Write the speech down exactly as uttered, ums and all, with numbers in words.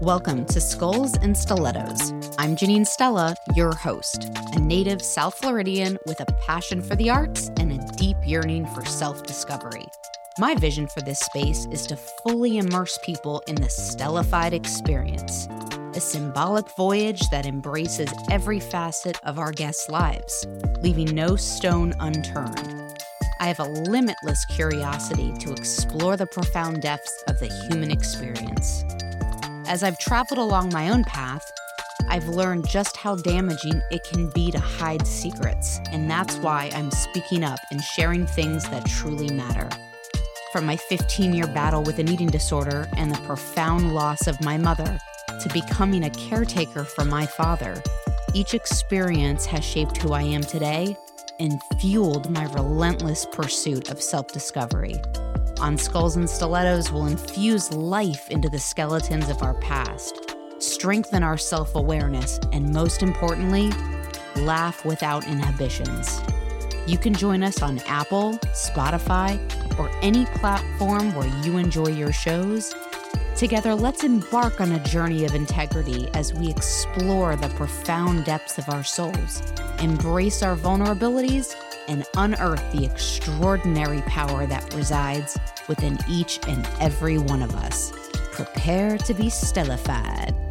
Welcome to Skulls and Stilettos. I'm Janine Stella, your host, a native South Floridian with a passion for the arts and a deep yearning for self-discovery. My vision for this space is to fully immerse people in the Stellified experience, a symbolic voyage that embraces every facet of our guests' lives, leaving no stone unturned. I have a limitless curiosity to explore the profound depths of the human experience. As I've traveled along my own path, I've learned just how damaging it can be to hide secrets, and that's why I'm speaking up and sharing things that truly matter. From my fifteen-year battle with an eating disorder and the profound loss of my mother, to becoming a caretaker for my father, each experience has shaped who I am today and fueled my relentless pursuit of self-discovery. On Skulls and Stilettos, we'll infuse life into the skeletons of our past, strengthen our self-awareness, and most importantly, laugh without inhibitions. You can join us on Apple, Spotify, or any platform where you enjoy your shows. Together, let's embark on a journey of integrity as we explore the profound depths of our souls, embrace our vulnerabilities, and unearth the extraordinary power that resides within each and every one of us. Prepare to be stellified.